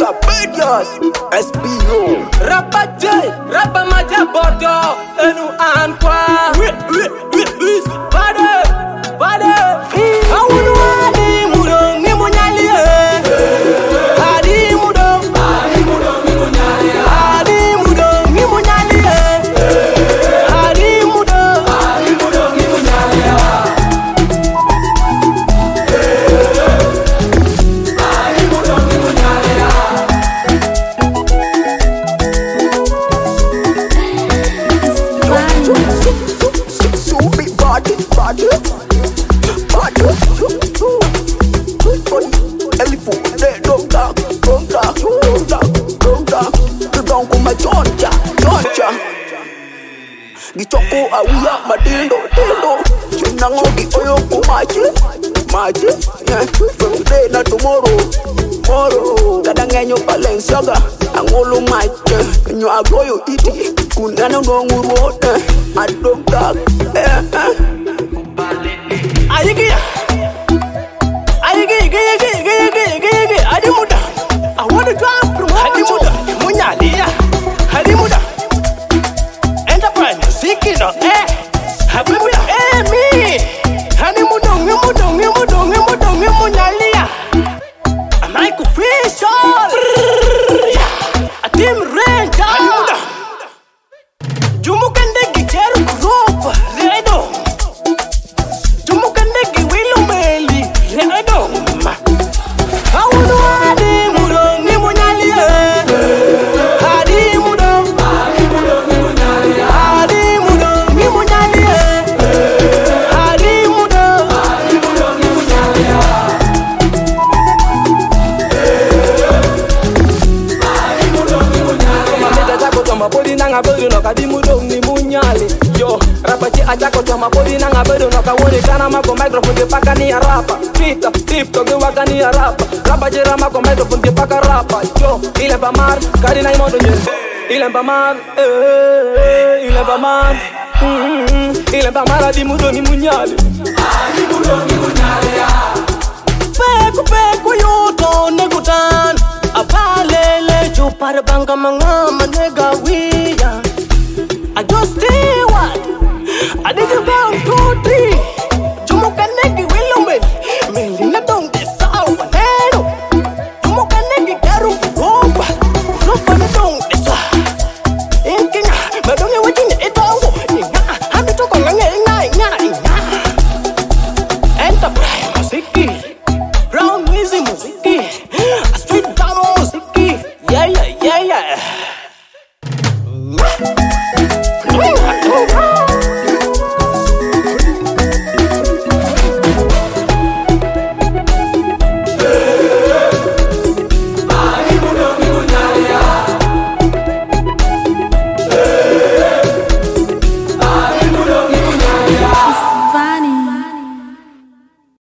Capedias, SBO. Rappa J, rappa Maja Bordo, enu ankwa. Bade, bade. Awunu adi mudo ni munyali adi mudo ni munyali adi mudo ni munyali adi mudo ni munyali adi mudo ni munyali. So big body. Elephant, they don't talk. The down come my Georgia. Gichoko awia madindo. Chinangogi oyo kumaji. Yeah, from today na tomorrow. Kadangenyo Balenciaga, angolo maji. Nyo agoyo iti, kunano nguru. I don't talk. Ayigi, Adimuda. I want to drive from Adimuda, Munyalia, Adimuda. Enterprise, Zikino, Habibuda, me. Adimuda, Munyalia. I'm like a fish, a team ranger. Adimuda. Jumukandegi Jeru Group, Redo. Jumukandegi Wilumeli, Redo. Awunu adi mudo ni munyali adi mudo ni munyali adi mudo ni munyali adi mudo ni munyali adi mudo ni munyali. Mamita chako toma podi nanga bedu noka di mudo ni munyali. Yo rapachi achako toma podi nanga bedu noka woni kana mako microphone de paka ni rapa. Tip to waka ni rapa. Rapa jera mako microphone de paka rapa. Yo ile pa mar kari na imodo nje. Ile pa mar ile pa mar di mudo ni munyali. Di mudo ni munyali. Peku yuto negutan. Apalele chupar banga manga manega wi.